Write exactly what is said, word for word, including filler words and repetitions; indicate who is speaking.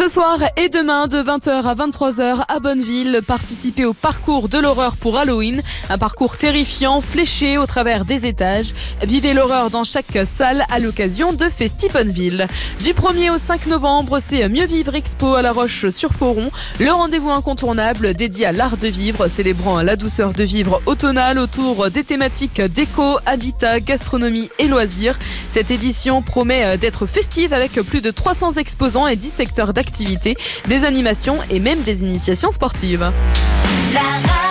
Speaker 1: Ce soir et demain de vingt heures à vingt-trois heures à Bonneville, participez au parcours de l'horreur pour Halloween. Un parcours terrifiant, fléché au travers des étages. Vivez l'horreur dans chaque salle à l'occasion de Festi Bonneville. Du premier au cinq novembre, c'est Mieux Vivre Expo à La Roche-sur-Foron. Le rendez-vous incontournable dédié à l'art de vivre, célébrant la douceur de vivre automnale autour des thématiques déco, habitat, gastronomie et loisirs. Cette édition promet d'être festive avec plus de trois cents exposants et dix secteurs d'activité, des animations et même des initiations sportives. La